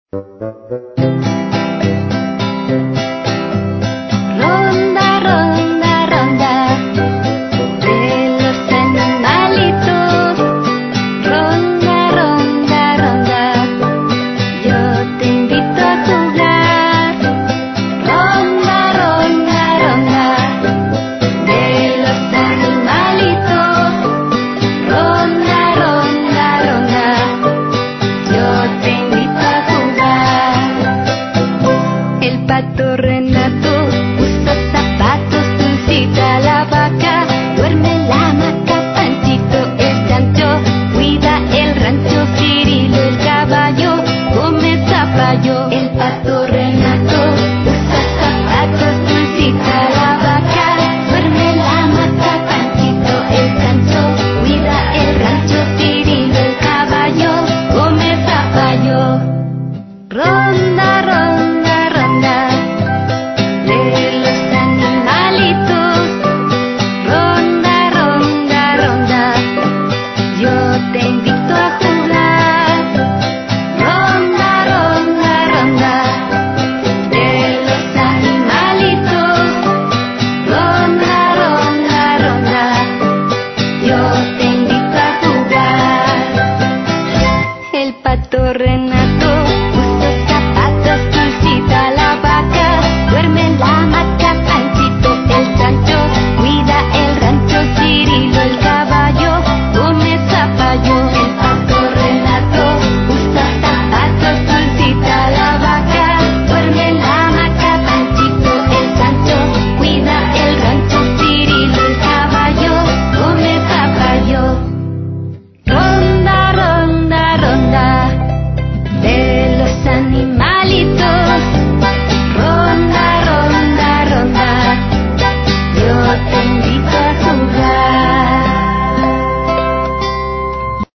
Ronda, ronda, ronda de los animalitos. Ronda, ronda, ronda, yo te invito a jugar. Ronda, ronda, ronda de los animalitos. Ronda, ronda, ronda, yo te invito a jugar. El pato Renato usa zapatos, Dulcita la vaca, duerme en la hamaca, Panchito el chancho cuida el rancho, Cirilo el caballo come zapallo. El pato Renato usa zapatos, Dulcita la vaca, duerme en la hamaca, Panchito el chancho cuida el rancho, Cirilo el caballo come zapallo.